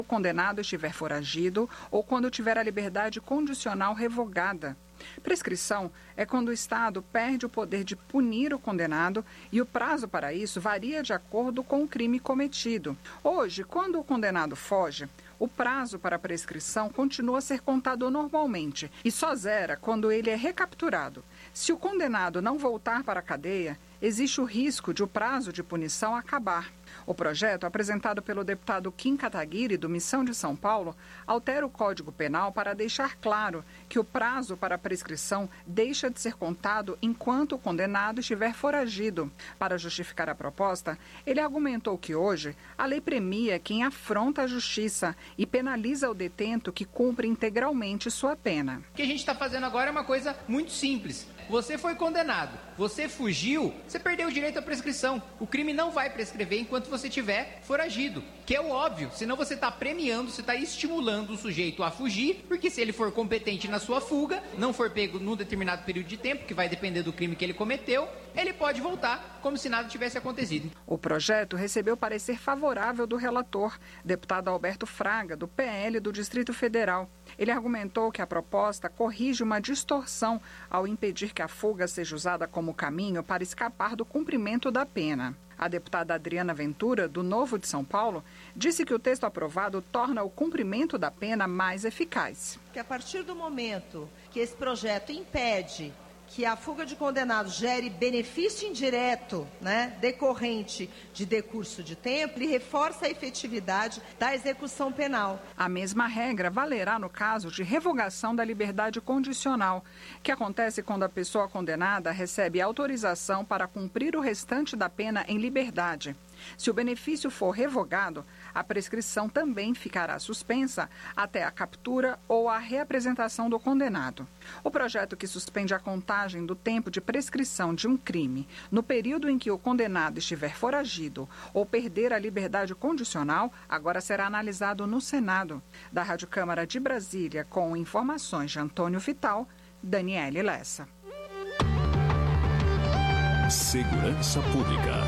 o condenado estiver foragido ou quando tiver a liberdade condicional revogada. Prescrição é quando o Estado perde o poder de punir o condenado e o prazo para isso varia de acordo com o crime cometido. Hoje, quando o condenado foge, o prazo para a prescrição continua a ser contado normalmente e só zera quando ele é recapturado. Se o condenado não voltar para a cadeia, existe o risco de o prazo de punição acabar. O projeto, apresentado pelo deputado Kim Kataguiri, do Missão de São Paulo, altera o Código Penal para deixar claro que o prazo para a prescrição deixa de ser contado enquanto o condenado estiver foragido. Para justificar a proposta, ele argumentou que hoje a lei premia quem afronta a justiça e penaliza o detento que cumpre integralmente sua pena. O que a gente está fazendo agora é uma coisa muito simples. Você foi condenado, você fugiu, você perdeu o direito à prescrição. O crime não vai prescrever enquanto você estiver foragido, que é o óbvio, senão você está premiando, você está estimulando o sujeito a fugir, porque se ele for competente na sua fuga, não for pego num determinado período de tempo, que vai depender do crime que ele cometeu, ele pode voltar como se nada tivesse acontecido. O projeto recebeu parecer favorável do relator, deputado Alberto Fraga, do PL do Distrito Federal. Ele argumentou que a proposta corrige uma distorção ao impedir que a fuga seja usada como caminho para escapar do cumprimento da pena. A deputada Adriana Ventura, do Novo de São Paulo, disse que o texto aprovado torna o cumprimento da pena mais eficaz. Que a partir do momento que esse projeto impede que a fuga de condenados gere benefício indireto, decorrente de decurso de tempo, ele reforça a efetividade da execução penal. A mesma regra valerá no caso de revogação da liberdade condicional, que acontece quando a pessoa condenada recebe autorização para cumprir o restante da pena em liberdade. Se o benefício for revogado, a prescrição também ficará suspensa até a captura ou a reapresentação do condenado. O projeto que suspende a contagem do tempo de prescrição de um crime no período em que o condenado estiver foragido ou perder a liberdade condicional agora será analisado no Senado. Da Rádio Câmara de Brasília, com informações de Antônio Vital, Daniele Lessa. Segurança Pública.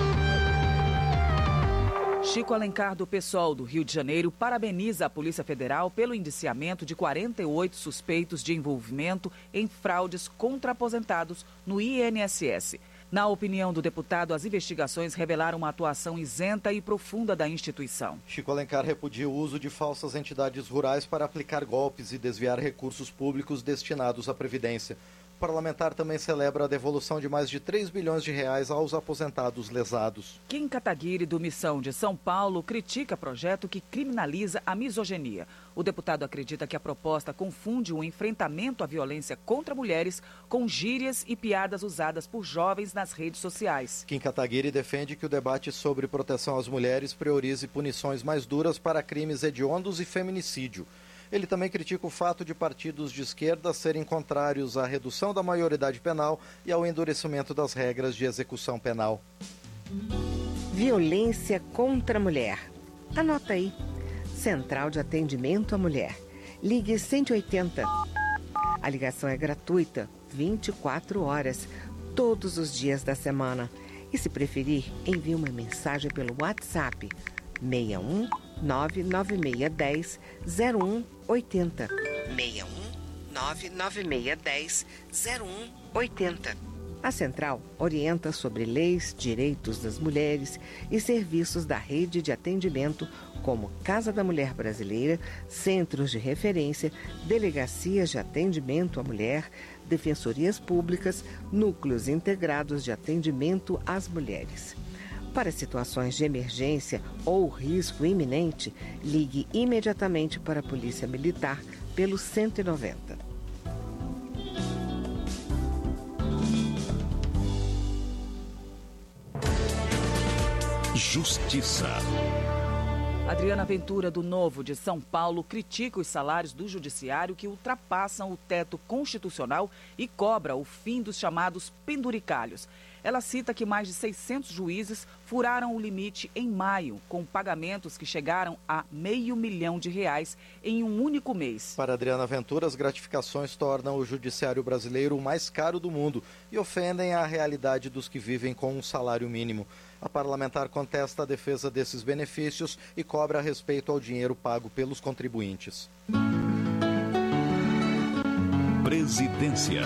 Chico Alencar, do PSOL do Rio de Janeiro, parabeniza a Polícia Federal pelo indiciamento de 48 suspeitos de envolvimento em fraudes contra aposentados no INSS. Na opinião do deputado, as investigações revelaram uma atuação isenta e profunda da instituição. Chico Alencar repudia o uso de falsas entidades rurais para aplicar golpes e desviar recursos públicos destinados à Previdência. O parlamentar também celebra a devolução de mais de 3 bilhões de reais aos aposentados lesados. Kim Kataguiri, do Missão de São Paulo, critica projeto que criminaliza a misoginia. O deputado acredita que a proposta confunde o enfrentamento à violência contra mulheres com gírias e piadas usadas por jovens nas redes sociais. Kim Kataguiri defende que o debate sobre proteção às mulheres priorize punições mais duras para crimes hediondos e feminicídio. Ele também critica o fato de partidos de esquerda serem contrários à redução da maioridade penal e ao endurecimento das regras de execução penal. Violência contra a mulher. Anota aí. Central de Atendimento à Mulher. Ligue 180. A ligação é gratuita, 24 horas, todos os dias da semana. E se preferir, envie uma mensagem pelo WhatsApp 61 99610 0180. 61 99610 0180. A Central orienta sobre leis, direitos das mulheres e serviços da rede de atendimento como Casa da Mulher Brasileira, centros de referência, delegacias de atendimento à mulher, defensorias públicas, núcleos integrados de atendimento às mulheres. Para situações de emergência ou risco iminente, ligue imediatamente para a Polícia Militar pelo 190. Justiça. Adriana Ventura, do Novo de São Paulo, critica os salários do judiciário que ultrapassam o teto constitucional e cobra o fim dos chamados penduricalhos. Ela cita que mais de 600 juízes furaram o limite em maio, com pagamentos que chegaram a R$500 milhão em um único mês. Para Adriana Ventura, as gratificações tornam o judiciário brasileiro o mais caro do mundo e ofendem a realidade dos que vivem com um salário mínimo. A parlamentar contesta a defesa desses benefícios e cobra respeito ao dinheiro pago pelos contribuintes. Presidência.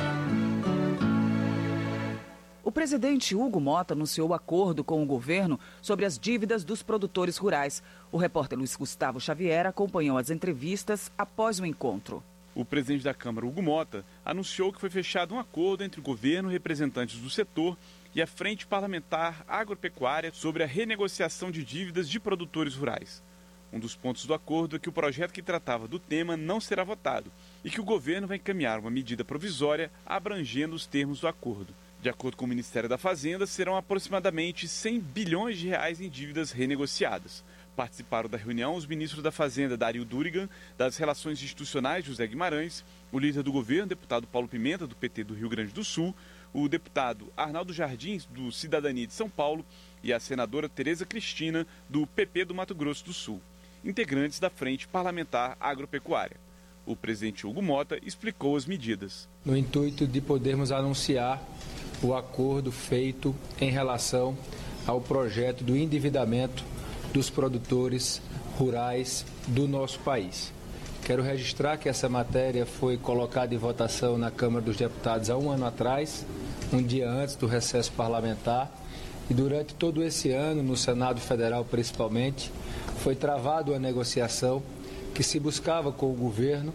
O presidente Hugo Motta anunciou acordo com o governo sobre as dívidas dos produtores rurais. O repórter Luiz Gustavo Xavier acompanhou as entrevistas após o encontro. O presidente da Câmara, Hugo Motta, anunciou que foi fechado um acordo entre o governo, representantes do setor e a Frente Parlamentar Agropecuária sobre a renegociação de dívidas de produtores rurais. Um dos pontos do acordo é que o projeto que tratava do tema não será votado e que o governo vai encaminhar uma medida provisória abrangendo os termos do acordo. De acordo com o Ministério da Fazenda, serão aproximadamente R$100 bilhões em dívidas renegociadas. Participaram da reunião os ministros da Fazenda, Dario Durigan, das Relações Institucionais, José Guimarães, o líder do governo, deputado Paulo Pimenta, do PT do Rio Grande do Sul, o deputado Arnaldo Jardim, do Cidadania de São Paulo, e a senadora Tereza Cristina, do PP do Mato Grosso do Sul, integrantes da Frente Parlamentar Agropecuária. O presidente Hugo Motta explicou as medidas. No intuito de podermos anunciar o acordo feito em relação ao projeto do endividamento dos produtores rurais do nosso país. Quero registrar que essa matéria foi colocada em votação na Câmara dos Deputados há um ano atrás, um dia antes do recesso parlamentar, e durante todo esse ano, no Senado Federal principalmente, foi travada uma negociação que se buscava com o governo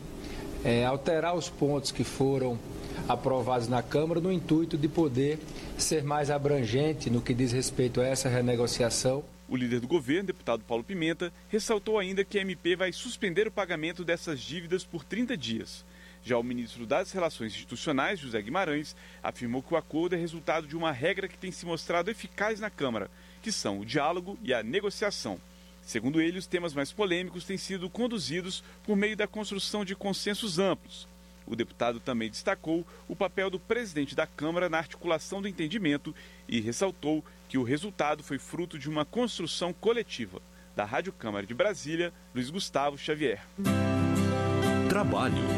alterar os pontos que foram aprovados na Câmara no intuito de poder ser mais abrangente no que diz respeito a essa renegociação. O líder do governo, deputado Paulo Pimenta, ressaltou ainda que a MP vai suspender o pagamento dessas dívidas por 30 dias. Já o ministro das Relações Institucionais, José Guimarães, afirmou que o acordo é resultado de uma regra que tem se mostrado eficaz na Câmara, que são o diálogo e a negociação. Segundo ele, os temas mais polêmicos têm sido conduzidos por meio da construção de consensos amplos. O deputado também destacou o papel do presidente da Câmara na articulação do entendimento e ressaltou que o resultado foi fruto de uma construção coletiva. Da Rádio Câmara de Brasília, Luiz Gustavo Xavier. Trabalho.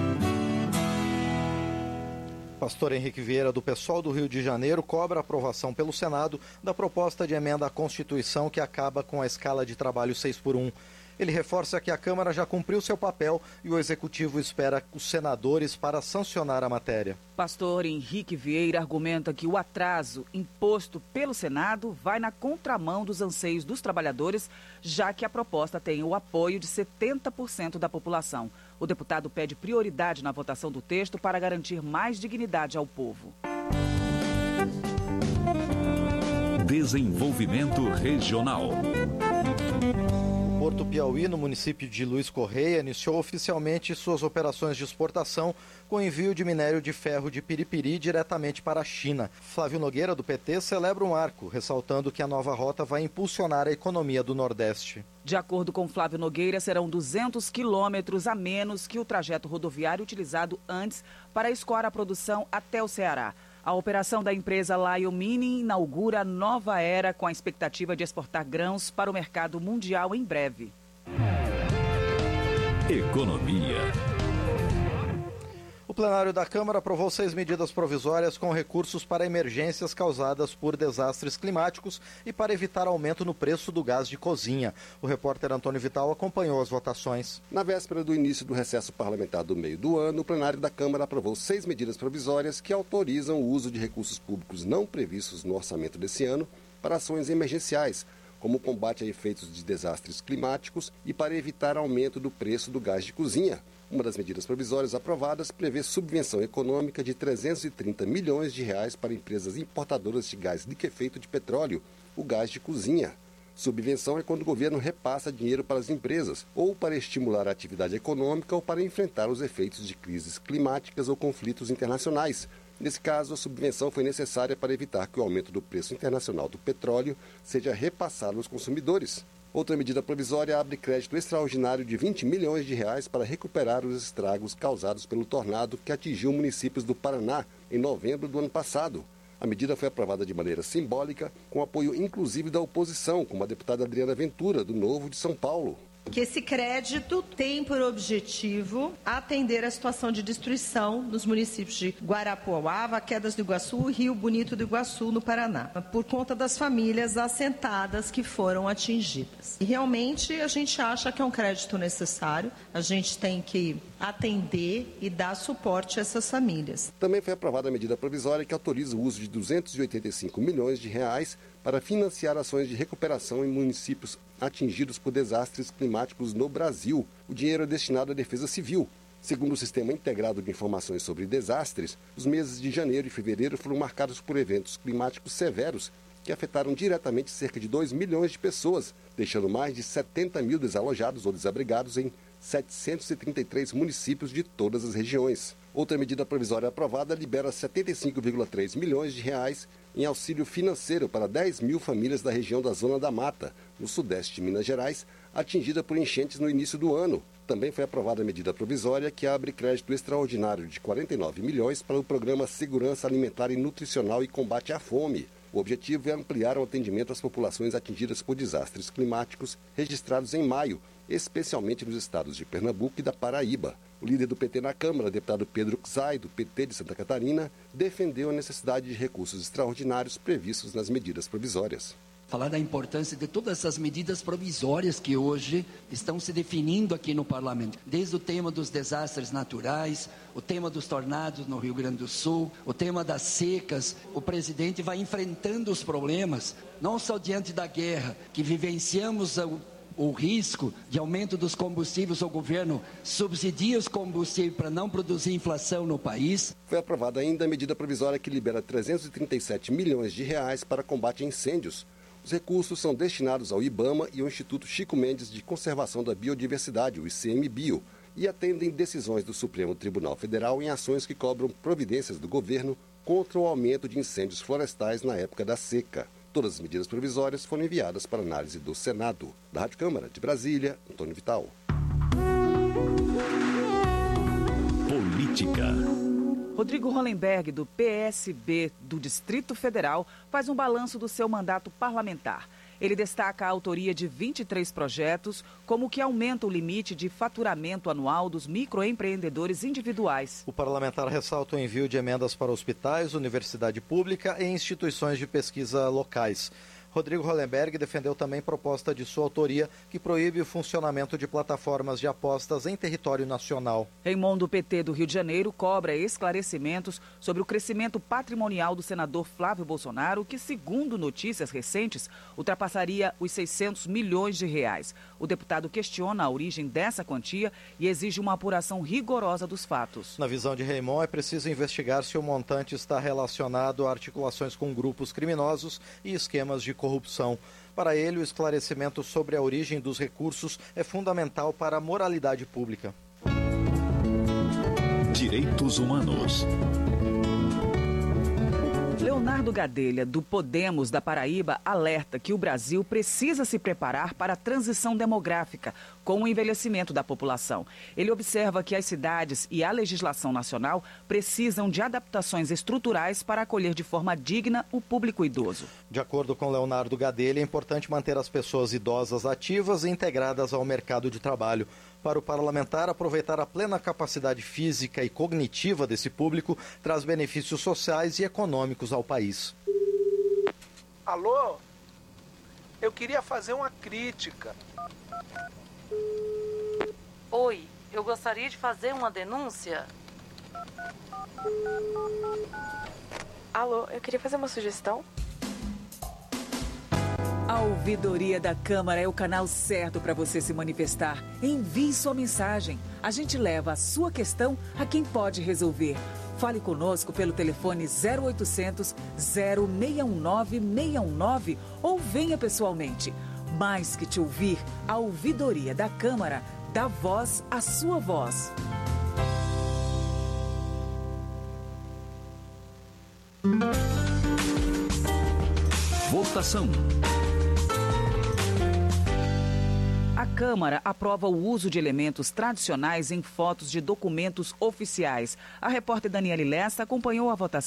Pastor Henrique Vieira, do PSOL do Rio de Janeiro, cobra a aprovação pelo Senado da proposta de emenda à Constituição que acaba com a escala de trabalho 6x1. Ele reforça que a Câmara já cumpriu seu papel e o Executivo espera os senadores para sancionar a matéria. Pastor Henrique Vieira argumenta que o atraso imposto pelo Senado vai na contramão dos anseios dos trabalhadores, já que a proposta tem o apoio de 70% da população. O deputado pede prioridade na votação do texto para garantir mais dignidade ao povo. Desenvolvimento regional. Porto Piauí, no município de Luiz Correia, iniciou oficialmente suas operações de exportação com envio de minério de ferro de piripiri diretamente para a China. Flávio Nogueira, do PT, celebra um marco, ressaltando que a nova rota vai impulsionar a economia do Nordeste. De acordo com Flávio Nogueira, serão 200 quilômetros a menos que o trajeto rodoviário utilizado antes para escoar a produção até o Ceará. A operação da empresa Lion Mining inaugura a nova era com a expectativa de exportar grãos para o mercado mundial em breve. Economia. O plenário da Câmara aprovou 6 medidas provisórias com recursos para emergências causadas por desastres climáticos e para evitar aumento no preço do gás de cozinha. O repórter Antônio Vital acompanhou as votações. Na véspera do início do recesso parlamentar do meio do ano, o plenário da Câmara aprovou 6 medidas provisórias que autorizam o uso de recursos públicos não previstos no orçamento desse ano para ações emergenciais, como o combate a efeitos de desastres climáticos e para evitar aumento do preço do gás de cozinha. Uma das medidas provisórias aprovadas prevê subvenção econômica de R$ 330 milhões para empresas importadoras de gás liquefeito de petróleo, o gás de cozinha. Subvenção é quando o governo repassa dinheiro para as empresas, ou para estimular a atividade econômica ou para enfrentar os efeitos de crises climáticas ou conflitos internacionais. Nesse caso, a subvenção foi necessária para evitar que o aumento do preço internacional do petróleo seja repassado aos consumidores. Outra medida provisória abre crédito extraordinário de R$ 20 milhões para recuperar os estragos causados pelo tornado que atingiu municípios do Paraná em novembro do ano passado. A medida foi aprovada de maneira simbólica, com apoio inclusive da oposição, como a deputada Adriana Ventura, do Novo de São Paulo. Que esse crédito tem por objetivo atender a situação de destruição nos municípios de Guarapuava, Quedas do Iguaçu e Rio Bonito do Iguaçu, no Paraná, por conta das famílias assentadas que foram atingidas. E realmente a gente acha que é um crédito necessário, a gente tem que atender e dar suporte a essas famílias. Também foi aprovada a medida provisória que autoriza o uso de 285 milhões de reais para financiar ações de recuperação em municípios atingidos por desastres climáticos no Brasil. O dinheiro é destinado à Defesa Civil. Segundo o Sistema Integrado de Informações sobre Desastres, os meses de janeiro e fevereiro foram marcados por eventos climáticos severos que afetaram diretamente cerca de 2 milhões de pessoas, deixando mais de 70 mil desalojados ou desabrigados em 733 municípios de todas as regiões. Outra medida provisória aprovada libera 75,3 milhões de reais em auxílio financeiro para 10 mil famílias da região da Zona da Mata, no sudeste de Minas Gerais, atingida por enchentes no início do ano. Também foi aprovada a medida provisória que abre crédito extraordinário de 49 milhões para o programa Segurança Alimentar e Nutricional e Combate à Fome. O objetivo é ampliar o atendimento às populações atingidas por desastres climáticos registrados em maio, especialmente nos estados de Pernambuco e da Paraíba. O líder do PT na Câmara, deputado Pedro Czai, do PT de Santa Catarina, defendeu a necessidade de recursos extraordinários previstos nas medidas provisórias. Falar da importância de todas essas medidas provisórias que hoje estão se definindo aqui no Parlamento. Desde o tema dos desastres naturais, o tema dos tornados no Rio Grande do Sul, o tema das secas. O presidente vai enfrentando os problemas, não só diante da guerra, que vivenciamos o risco de aumento dos combustíveis. O governo subsidia os combustíveis para não produzir inflação no país. Foi aprovada ainda a medida provisória que libera 337 milhões de reais para combate a incêndios. Os recursos são destinados ao IBAMA e ao Instituto Chico Mendes de Conservação da Biodiversidade, o ICMBio, e atendem decisões do Supremo Tribunal Federal em ações que cobram providências do governo contra o aumento de incêndios florestais na época da seca. Todas as medidas provisórias foram enviadas para análise do Senado. Da Rádio Câmara de Brasília, Antônio Vital. Política. Rodrigo Hollenberg, do PSB do Distrito Federal, faz um balanço do seu mandato parlamentar. Ele destaca a autoria de 23 projetos, como o que aumenta o limite de faturamento anual dos microempreendedores individuais. O parlamentar ressalta o envio de emendas para hospitais, universidade pública e instituições de pesquisa locais. Rodrigo Hollenberg defendeu também proposta de sua autoria que proíbe o funcionamento de plataformas de apostas em território nacional. Raimon, do PT do Rio de Janeiro, cobra esclarecimentos sobre o crescimento patrimonial do senador Flávio Bolsonaro, que, segundo notícias recentes, ultrapassaria os 600 milhões de reais. O deputado questiona a origem dessa quantia e exige uma apuração rigorosa dos fatos. Na visão de Raimon, é preciso investigar se o montante está relacionado a articulações com grupos criminosos e esquemas de corrupção. Para ele, o esclarecimento sobre a origem dos recursos é fundamental para a moralidade pública. Direitos Humanos. Leonardo Gadelha, do Podemos da Paraíba, alerta que o Brasil precisa se preparar para a transição demográfica com o envelhecimento da população. Ele observa que as cidades e a legislação nacional precisam de adaptações estruturais para acolher de forma digna o público idoso. De acordo com Leonardo Gadelha, é importante manter as pessoas idosas ativas e integradas ao mercado de trabalho. Para o parlamentar, aproveitar a plena capacidade física e cognitiva desse público traz benefícios sociais e econômicos ao país. Alô? Eu queria fazer uma crítica. Oi, eu gostaria de fazer uma denúncia. Alô, eu queria fazer uma sugestão. A Ouvidoria da Câmara é o canal certo para você se manifestar. Envie sua mensagem. A gente leva a sua questão a quem pode resolver. Fale conosco pelo telefone 0800 0619 619 ou venha pessoalmente. Mais que te ouvir, a Ouvidoria da Câmara dá voz à sua voz. Votação. A Câmara aprova o uso de elementos tradicionais em fotos de documentos oficiais. A repórter Daniele Lessa acompanhou a votação.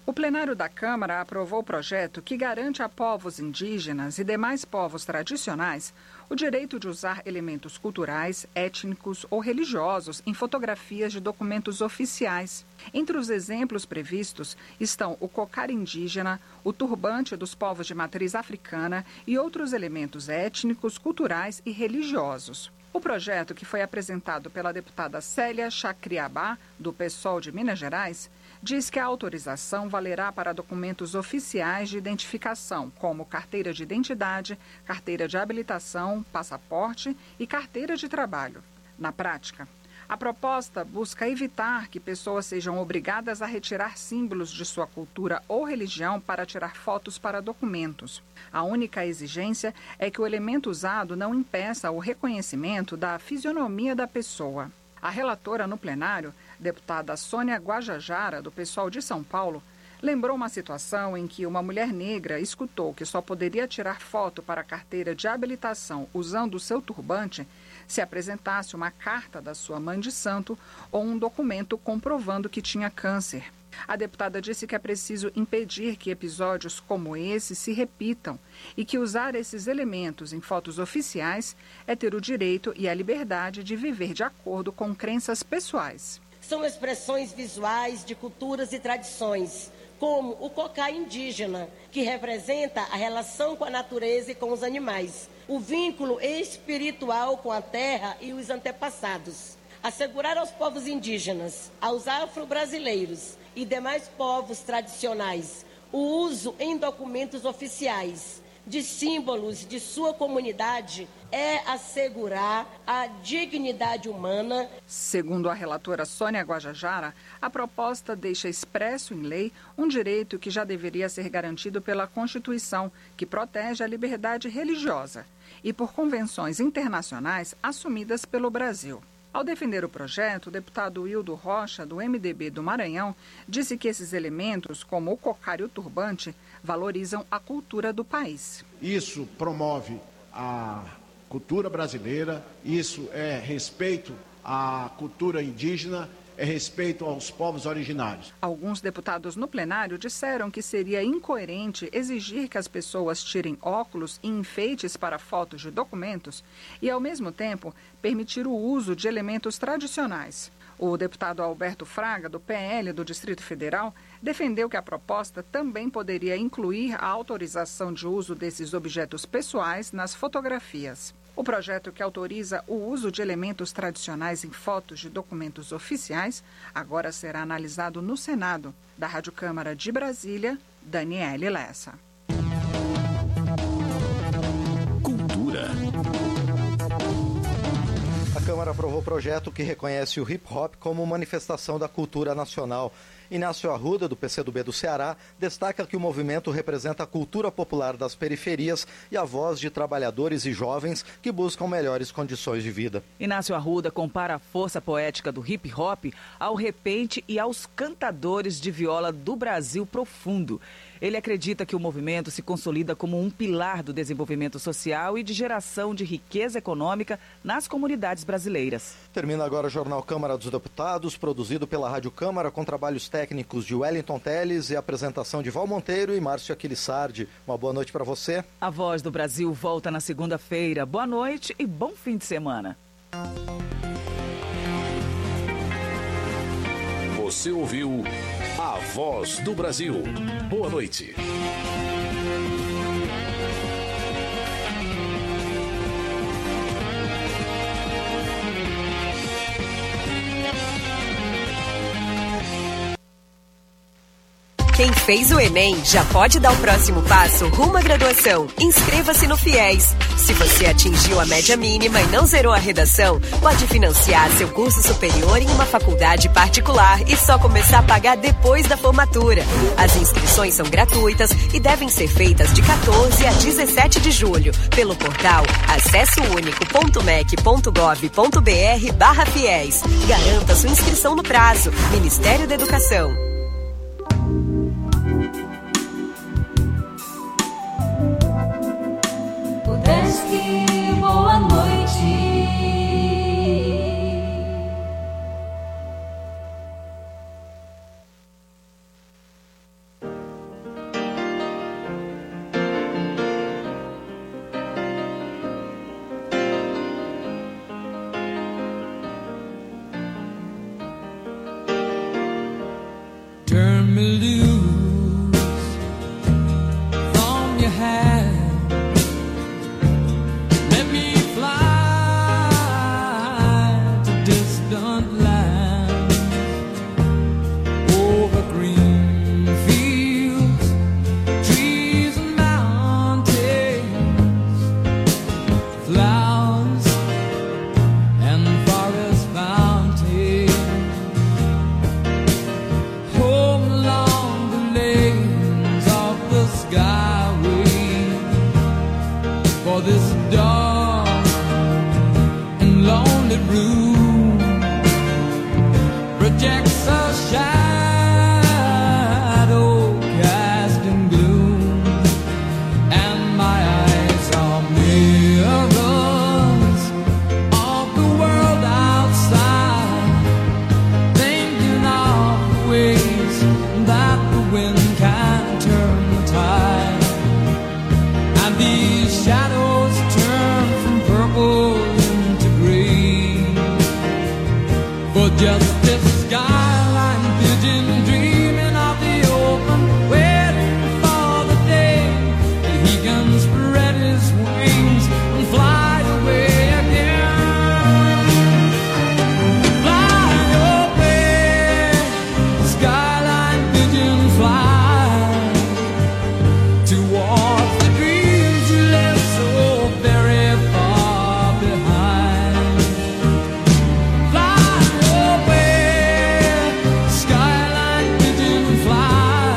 O plenário da Câmara aprovou o projeto que garante a povos indígenas e demais povos tradicionais o direito de usar elementos culturais, étnicos ou religiosos em fotografias de documentos oficiais. Entre os exemplos previstos estão o cocar indígena, o turbante dos povos de matriz africana e outros elementos étnicos, culturais e religiosos. O projeto, que foi apresentado pela deputada Célia Chacriabá, do PSOL de Minas Gerais, diz que a autorização valerá para documentos oficiais de identificação, como carteira de identidade, carteira de habilitação, passaporte e carteira de trabalho. Na prática, a proposta busca evitar que pessoas sejam obrigadas a retirar símbolos de sua cultura ou religião para tirar fotos para documentos. A única exigência é que o elemento usado não impeça o reconhecimento da fisionomia da pessoa. A relatora no plenário, deputada Sônia Guajajara, do PSOL de São Paulo, lembrou uma situação em que uma mulher negra escutou que só poderia tirar foto para a carteira de habilitação usando o seu turbante se apresentasse uma carta da sua mãe de santo ou um documento comprovando que tinha câncer. A deputada disse que é preciso impedir que episódios como esse se repitam e que usar esses elementos em fotos oficiais é ter o direito e a liberdade de viver de acordo com crenças pessoais. São expressões visuais de culturas e tradições, como o cocá indígena, que representa a relação com a natureza e com os animais, o vínculo espiritual com a terra e os antepassados. Assegurar aos povos indígenas, aos afro-brasileiros e demais povos tradicionais o uso em documentos oficiais de símbolos de sua comunidade é assegurar a dignidade humana. Segundo a relatora Sônia Guajajara, a proposta deixa expresso em lei um direito que já deveria ser garantido pela Constituição, que protege a liberdade religiosa, e por convenções internacionais assumidas pelo Brasil. Ao defender o projeto, o deputado Wildo Rocha, do MDB do Maranhão, disse que esses elementos, como o cocar e o turbante, valorizam a cultura do país. Isso promove a cultura brasileira, isso é respeito à cultura indígena, é respeito aos povos originários. Alguns deputados no plenário disseram que seria incoerente exigir que as pessoas tirem óculos e enfeites para fotos de documentos e, ao mesmo tempo, permitir o uso de elementos tradicionais. O deputado Alberto Fraga, do PL do Distrito Federal, defendeu que a proposta também poderia incluir a autorização de uso desses objetos pessoais nas fotografias. O projeto, que autoriza o uso de elementos tradicionais em fotos de documentos oficiais, agora será analisado no Senado. Da Rádio Câmara de Brasília, Daniele Lessa. Cultura. A Câmara aprovou o projeto que reconhece o hip-hop como manifestação da cultura nacional. Inácio Arruda, do PCdoB do Ceará, destaca que o movimento representa a cultura popular das periferias e a voz de trabalhadores e jovens que buscam melhores condições de vida. Inácio Arruda compara a força poética do hip-hop ao repente e aos cantadores de viola do Brasil profundo. Ele acredita que o movimento se consolida como um pilar do desenvolvimento social e de geração de riqueza econômica nas comunidades brasileiras. Termina agora o Jornal Câmara dos Deputados, produzido pela Rádio Câmara, com trabalhos técnicos de Wellington Teles e apresentação de Val Monteiro e Márcio Aquilissardi. Uma boa noite para você. A Voz do Brasil volta na segunda-feira. Boa noite e bom fim de semana. Você ouviu A Voz do Brasil. Boa noite. Quem fez o Enem já pode dar o próximo passo rumo à graduação. Inscreva-se no FIES. Se você atingiu a média mínima e não zerou a redação, pode financiar seu curso superior em uma faculdade particular e só começar a pagar depois da formatura. As inscrições são gratuitas e devem ser feitas de 14 a 17 de julho pelo portal acessounico.mec.gov.br/FIES. Garanta sua inscrição no prazo. Ministério da Educação. Boa noite. me loose from your hand. Let me fly to distant lands, over green fields, trees and mountains, flowers and forest fountains. Home along the lanes of the skyway, for this dark and lonely room projects a shadow cast in gloom, and my eyes are mirrors of the world outside, thinking of the ways that the wind can turn the tide, and these shadows turn from purple into green, for just this skyline pigeon dreaming of the open, waiting for the day that he can spread his wings and fly away again. Fly away, skyline pigeon, fly towards the dreams you left so very far behind. Fly away, skyline pigeon, fly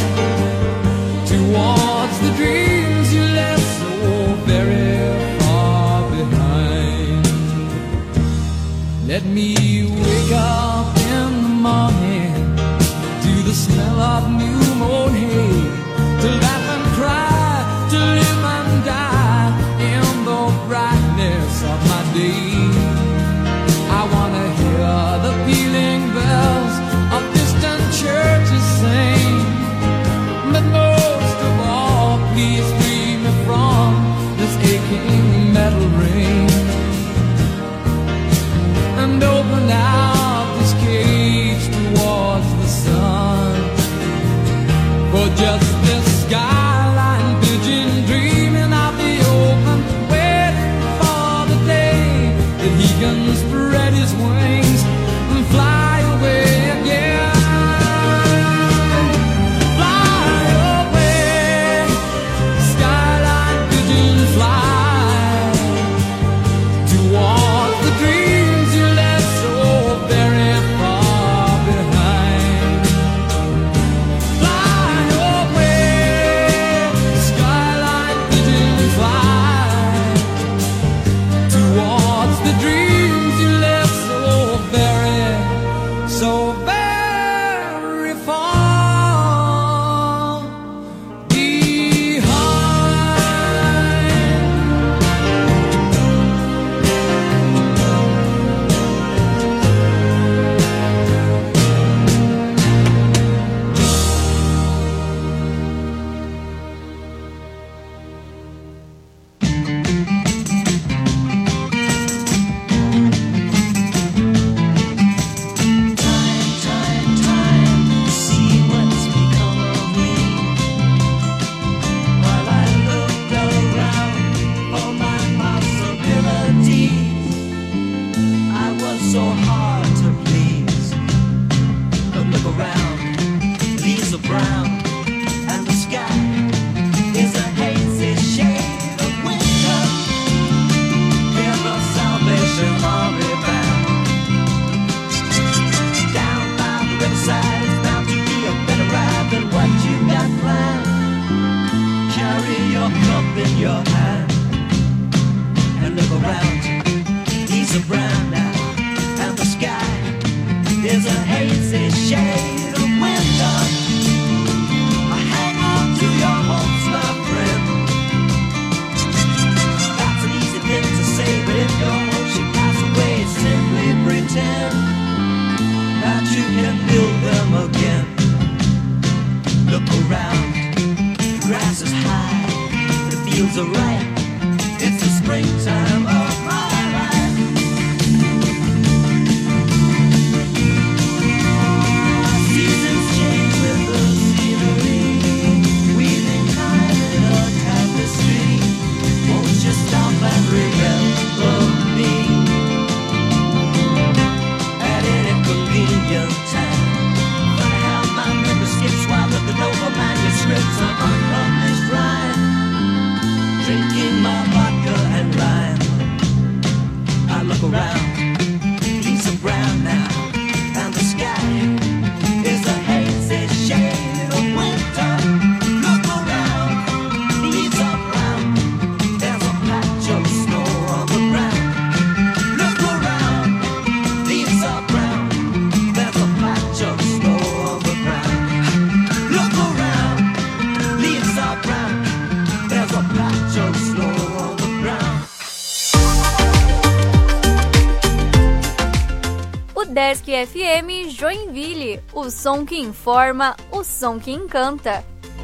towards the dreams you left so very far behind. Let me wake up in the morning to the smell of new mown hay, to laugh and cry, to live and die in the brightness of my day. I wanna hear the pealing bells of distant churches sing, but most of all, please free me from this aching metal ring, and open out this cage towards the sun, for just this skyline pigeon dreaming of the open, waiting for the day that he can spread his wings and fly away again. Fly away, skyline pigeon, fly towards the dreams you left so very far behind. Fly away, skyline pigeon, fly towards the dreams you left so very far behind. See what's become of me. While I looked around for my possibilities, I was so hard to please. But look around, leaves are brown, and the sky is a hazy shade of winter. Hear the Salvation Army band. Down by the riverside, it's bound to be a better ride than what you got planned. Carry your cup in your hand and look around. Leaves are brown now, and the sky is a hazy shade of winter. Hang on to your hopes, my friend. That's an easy thing to say, but if your hopes should pass away, simply pretend that you can build them again. Look around, the grass is high, the fields are ripe. It's the springtime of my life. Seasons change with brown now, and the sky is a hazy shade of winter. Look around, leaves are brown, there's a patch of snow on the ground. Look around, leaves are brown, there's a patch of snow on the ground. Look around, leaves are brown, there's a patch of snow on the ground. Desk FM Joinville, o som que informa, o som que encanta.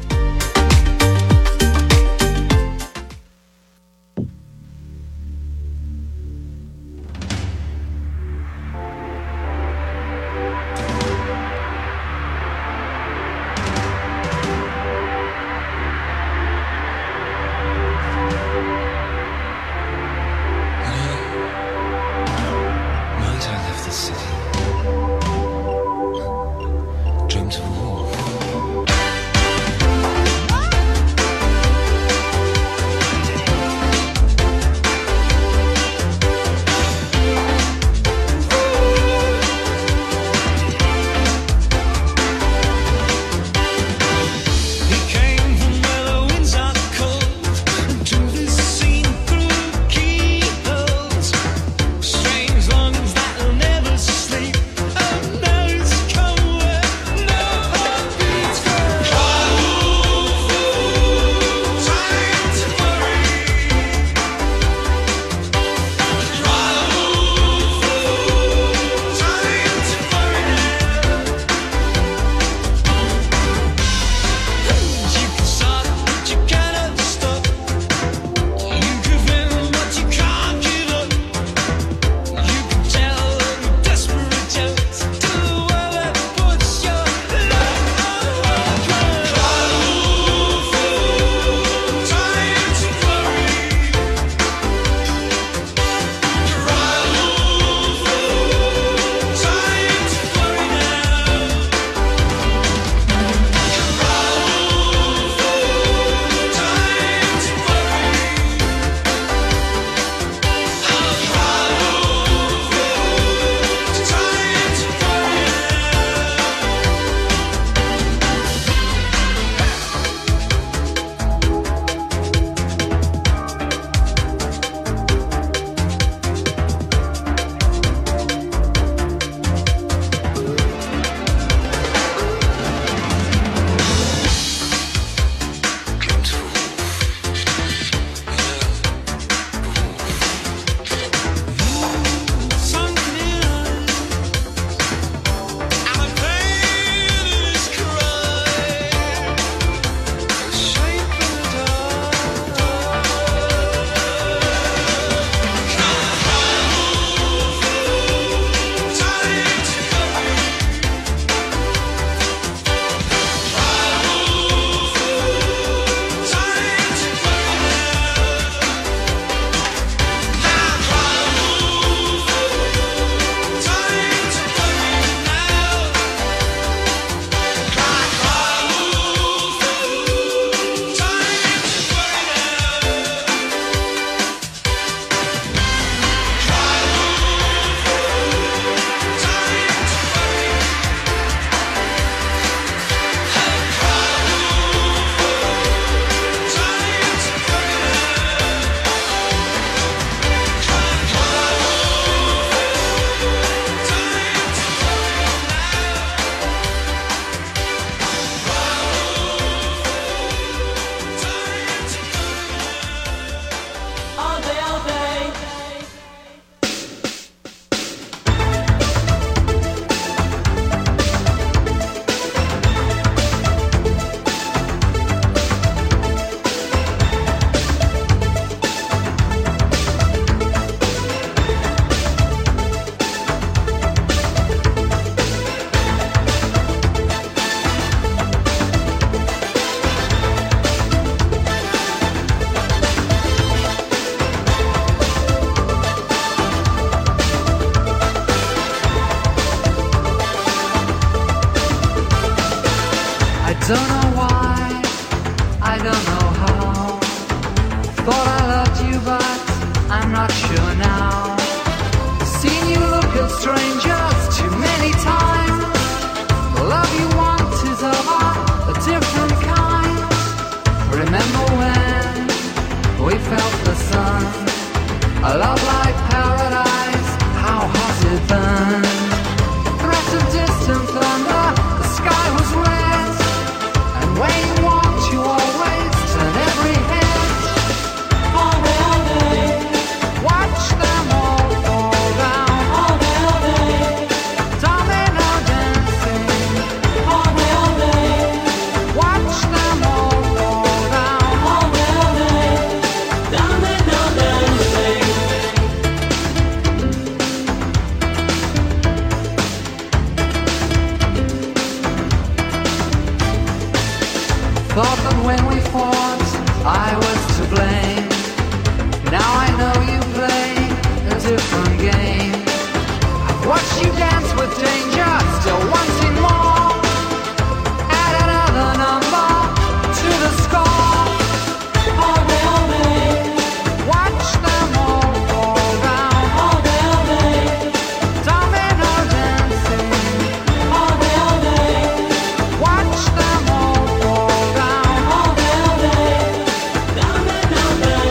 Don't know why, I don't know how. Thought I loved you, but I'm not sure now. Seen you look at strangers. burned. Threats of distant thunder, the sky was red. And when you walked, you always turned every head. All day, watch them all fall down. All day, domino dancing. All day, watch them all fall down. All day, domino dancing. Thought that when we fought, I was to blame. Now I know you play a different game. I've watched you dance with danger, still wanting more. Add another number to the score. All day, watch them all fall down. All day, domino dancing. All day, watch them all fall down. All day, domino dancing.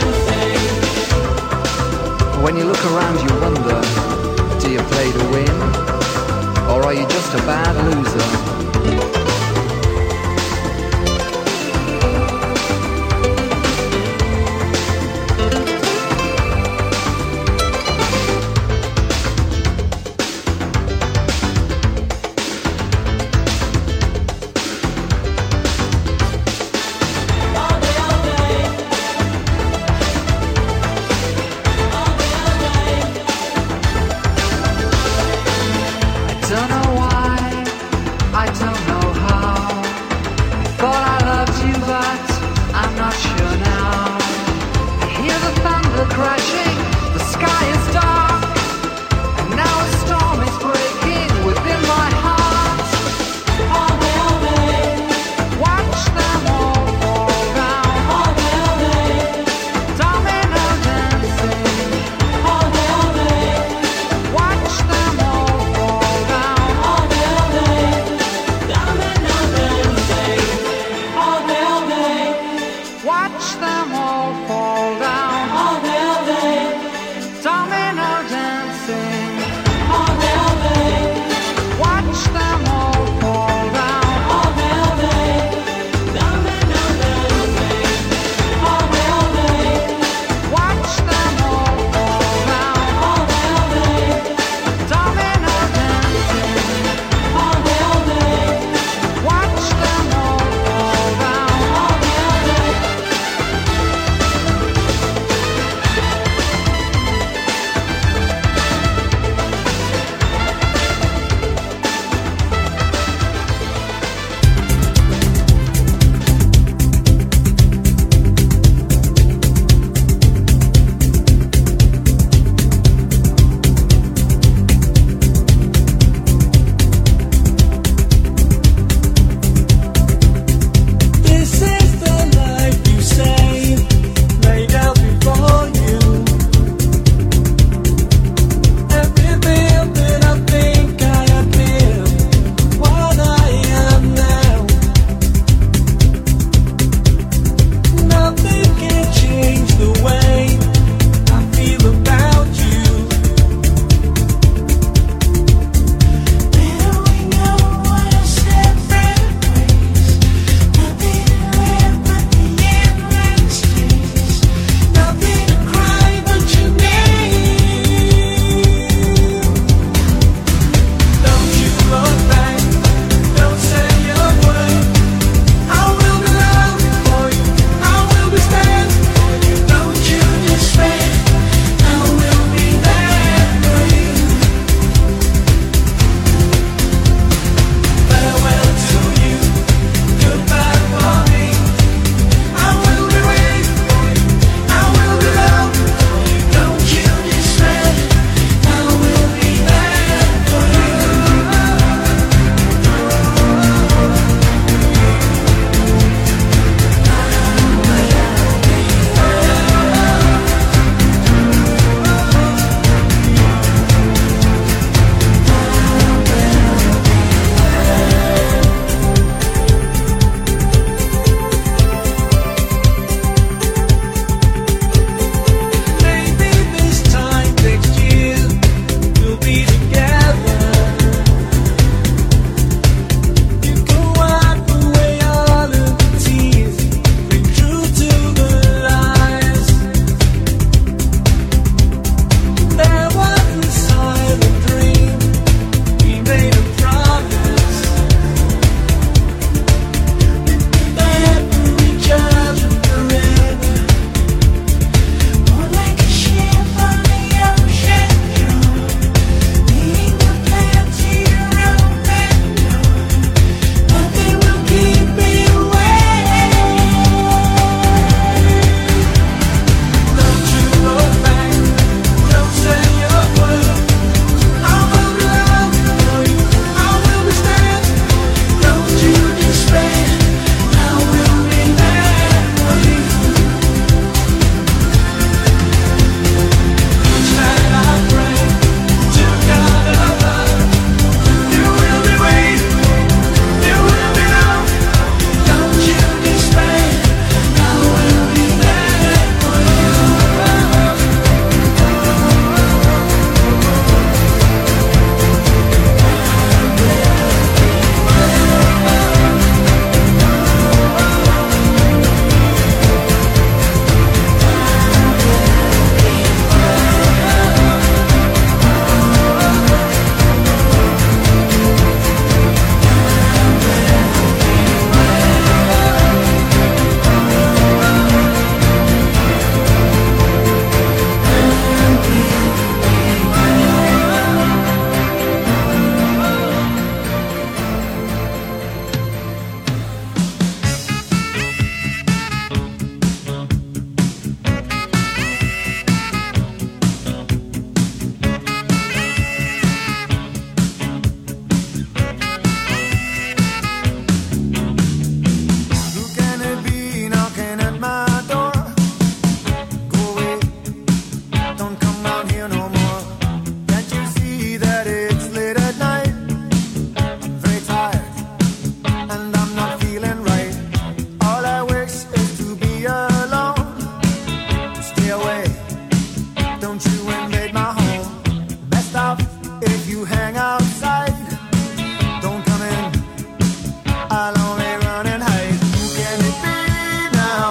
hang outside. Don't come in, I'll only run and hide. Who can it be now?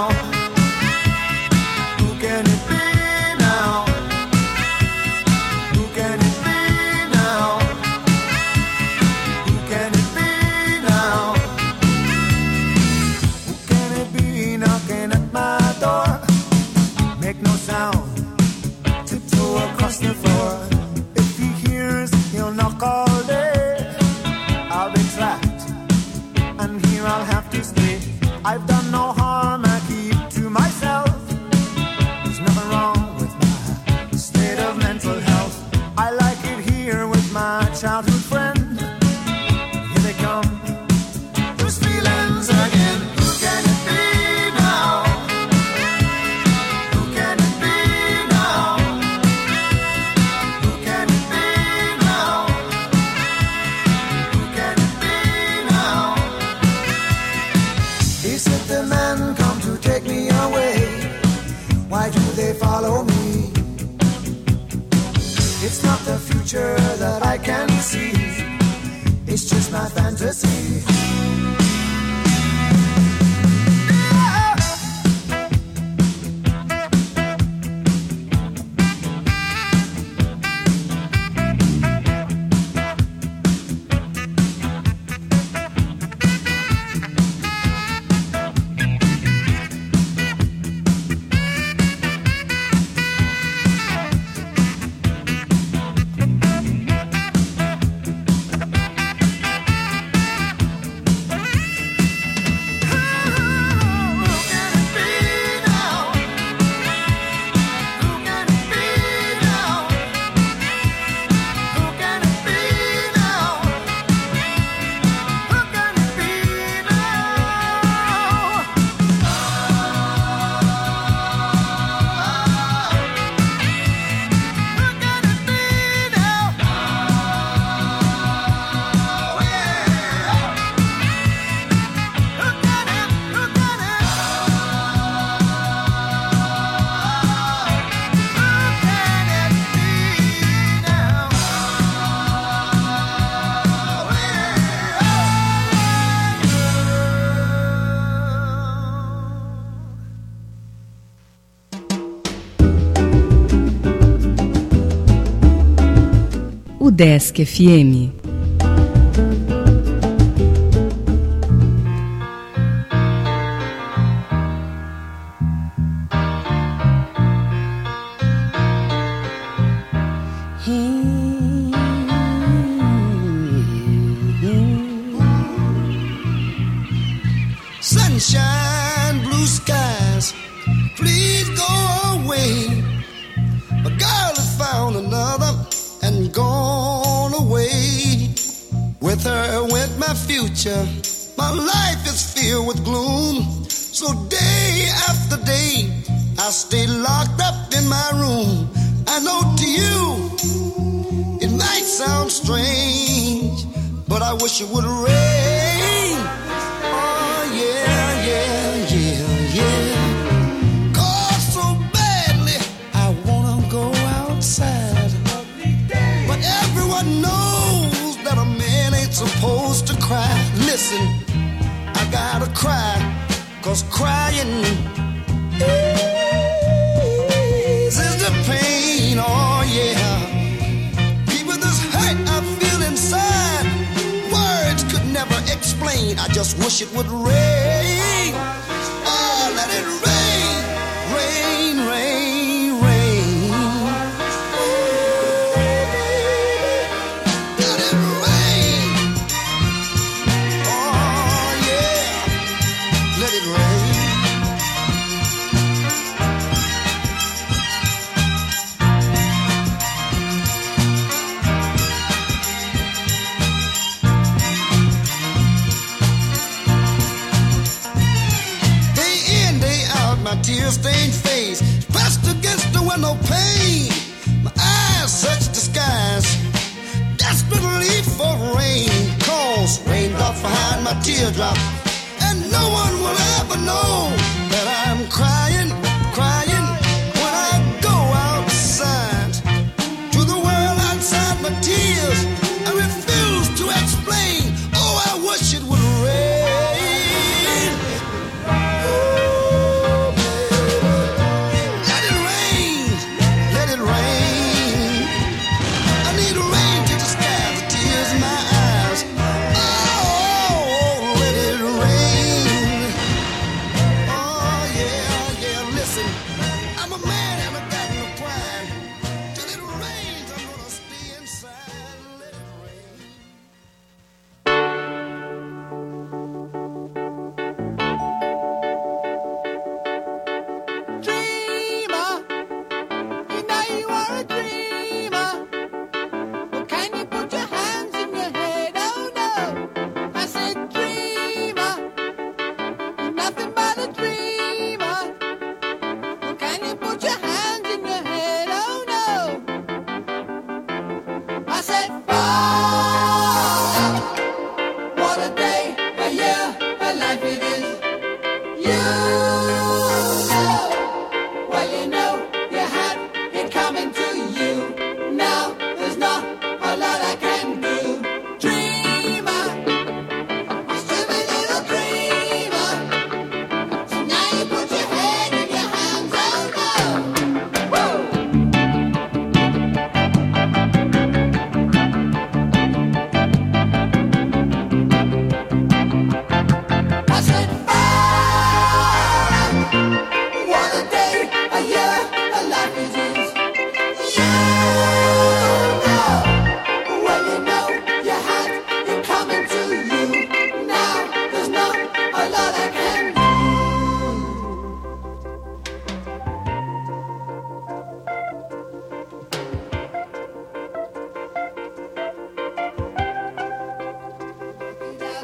Who can it be now? Who can it be now? Who can it be now? Who can it be knocking at my door? Make no sound, tiptoe across the floor. If he hears, he'll knock all day. I'll be trapped, and here I'll have to stay. I've done no harm, I keep to myself. There's nothing wrong with my state of mental health. I like it here with my childhood friend. Here they come, those feelings again. Who can it be now? Who can it be now? Who can it be now? Who can it be now? He said the men come to take me away. Why do they follow me? It's not the future that I can see. It's just my fantasy. Desk FM. Sunshine, blue skies, please go away. A girl has found another and gone away. With her went my future. My life is filled with gloom. So day after day, I stay locked up in my room. I know to you, it might sound strange, but I wish it would rain. Oh yeah, yeah, yeah, yeah. Cause so badly, I wanna go outside. But everyone knows that a man ain't supposed to cry. Listen, I gotta cry, cause crying eases the pain, oh yeah. People, this hurt I feel inside, words could never explain. I just wish it would rain. Oh, let it rain, rain, rain, rain. Let it rain. Oh yeah, let it rain. My tear-stained face pressed against the window pane. My eyes search the skies desperately for rain. Cause raindrops behind my teardrop, and no one will ever know that I'm crying, crying when I go outside to the world outside my tears. I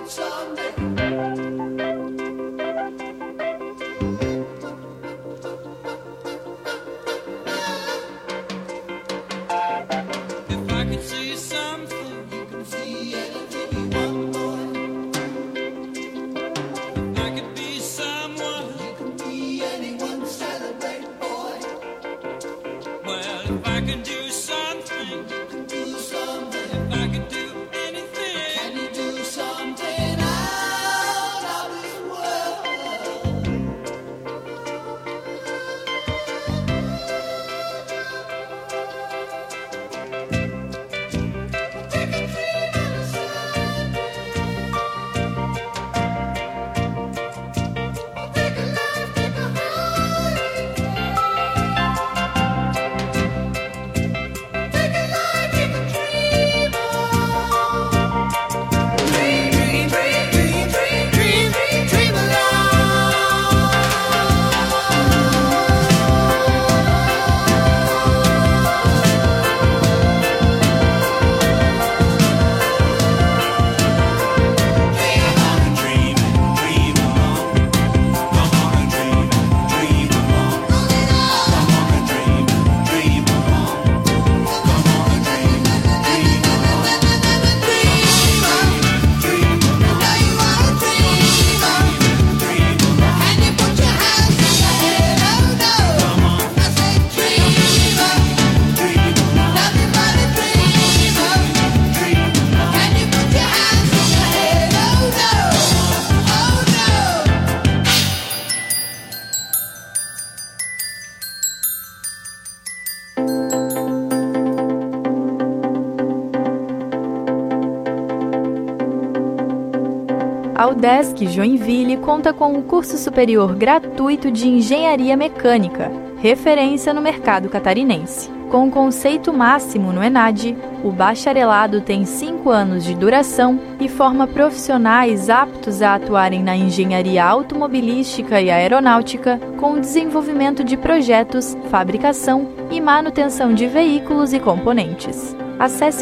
A UDESC Joinville conta com um curso superior gratuito de Engenharia Mecânica, referência no mercado catarinense. Com o conceito máximo no ENAD, o bacharelado tem 5 anos de duração e forma profissionais aptos a atuarem na engenharia automobilística e aeronáutica, com desenvolvimento de projetos, fabricação e manutenção de veículos e componentes. Acesse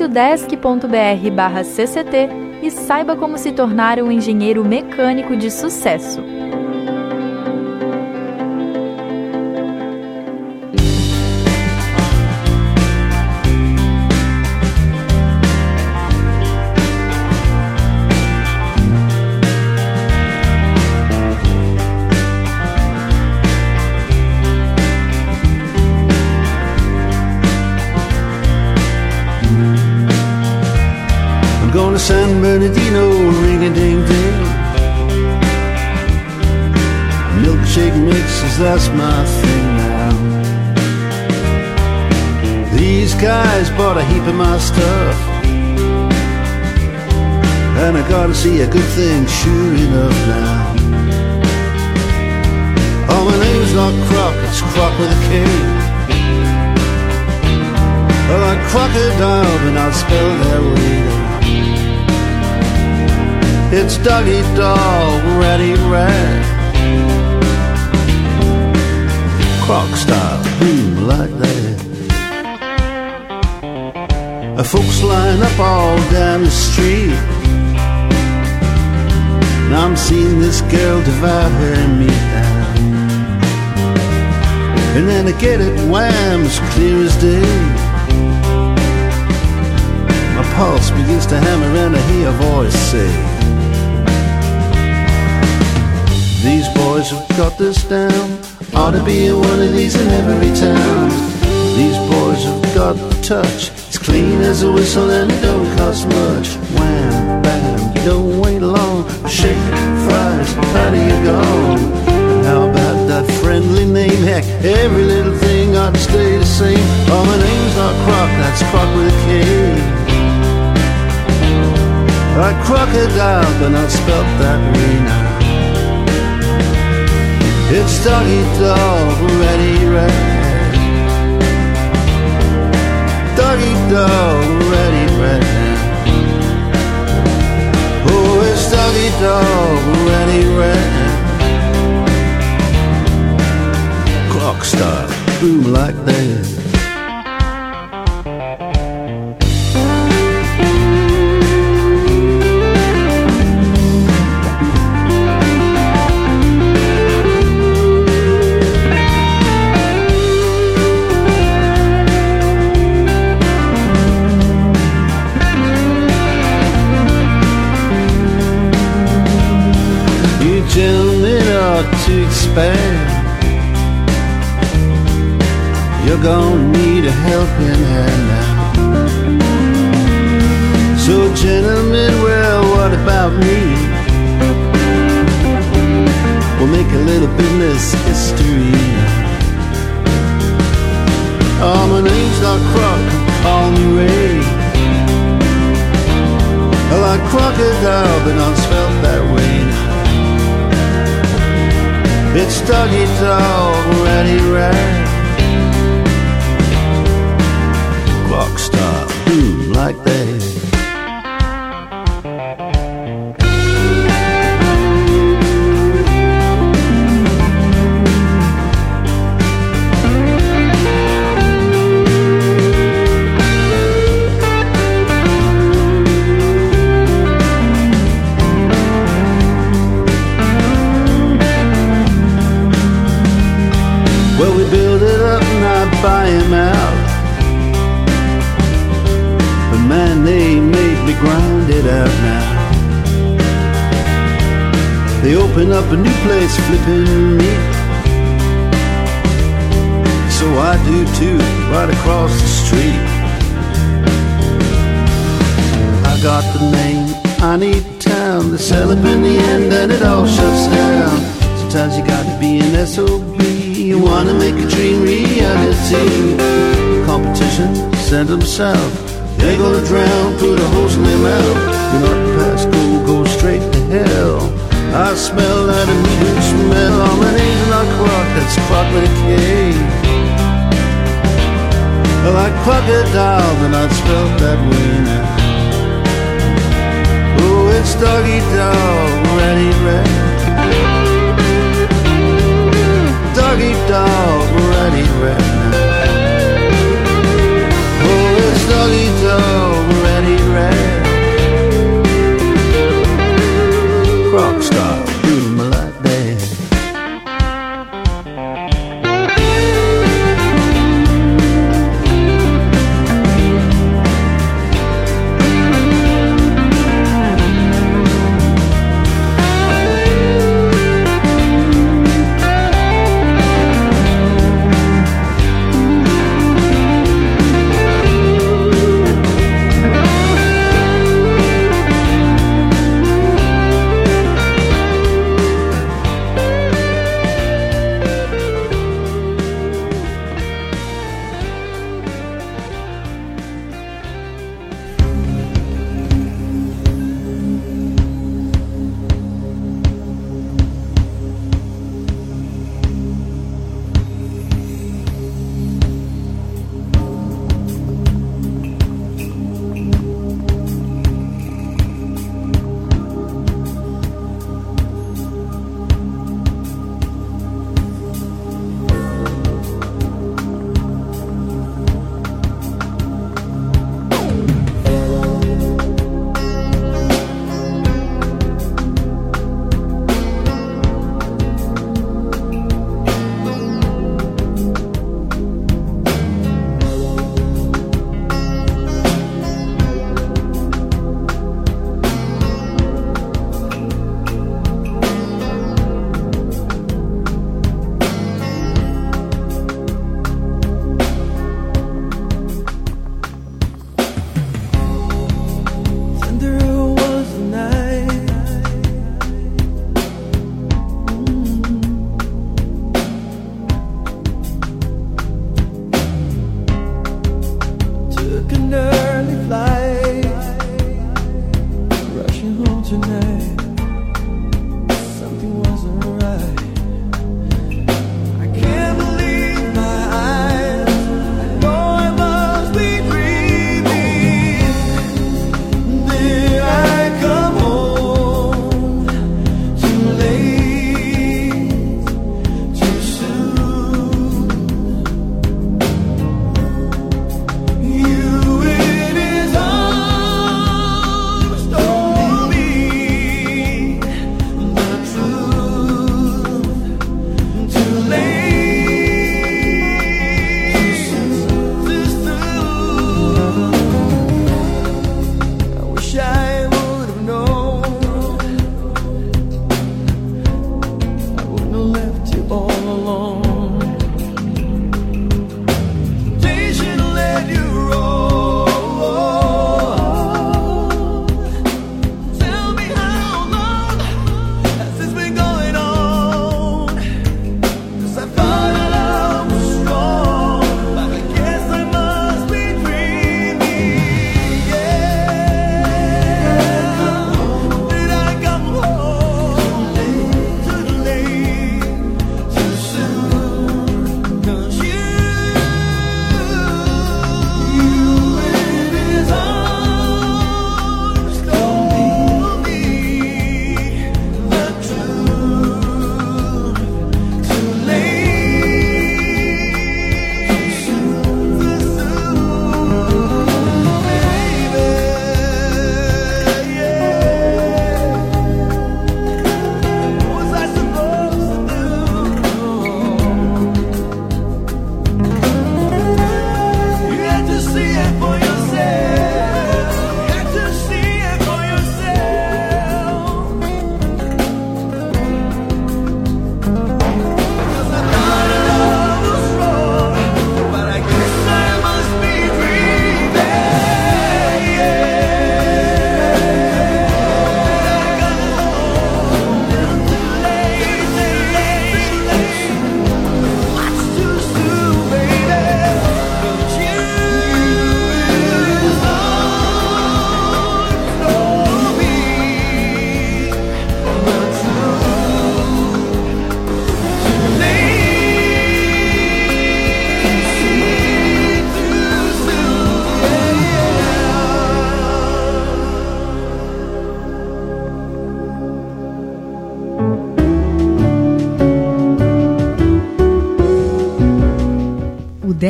udesc.br/cct e saiba como se tornar um engenheiro mecânico de sucesso. San Bernardino, ring-a-ding-ding. Milkshake mixes, that's my thing now. These guys bought a heap of my stuff, and I gotta see a good thing sure enough now. Oh, my name's not Croc, it's Croc with a K. Well, like crocodile, but not spelled that way. It's doggy dog, ratty rat. Croc style, boom like that. Folks line up all down the street, and I'm seeing this girl divide her and me down. And then I get it wham, as clear as day. My pulse begins to hammer and I hear a voice say, these boys have got this down. Ought to be one of these in every town. These boys have got the touch. It's clean as a whistle and it don't cost much. Wham, bam, you don't wait long. Shake, fries, how do you go? And how about that friendly name? Heck, every little thing ought to stay the same. Oh, my name's not Croc, that's Croc with a K. Like crocodile, but not spelt that way now. It's doggy dog, ratty rat. Doggy dog, ratty rat. Oh, it's doggy dog, ratty rat. Clock style, boom like that. gentlemen ought to expand. You're gonna need a helping hand now. So gentlemen, well, what about me? We'll make a little business history now. Oh, my name's not Croc, call me Ray. I like crocodile, but not spelled that way now. It's doggy dog, ratty rat. Clock stop, boom, like that. Well, we build it up and I buy him out. But man, they made me grind it out now. They open up a new place flipping meat. So I do too, right across the street. I got the name, I need town. They sell up in the end and it all shuts down. Sometimes you got to be an SOB. You wanna make a dream reality. Competition, send them south. They're gonna drown, put a hose in their mouth. You're not past go straight to hell. I smell that immediate smell. Oh, my name's not Croc, that's Croc with a K. I like crocodile, but not spelled that way now. Oh, it's doggy dog, ratty rat. Doggy dog, ratty rat now. Oh, it's doggy dog, ratty rat. Croc style, do me like that.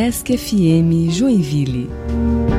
Udesc FM Joinville.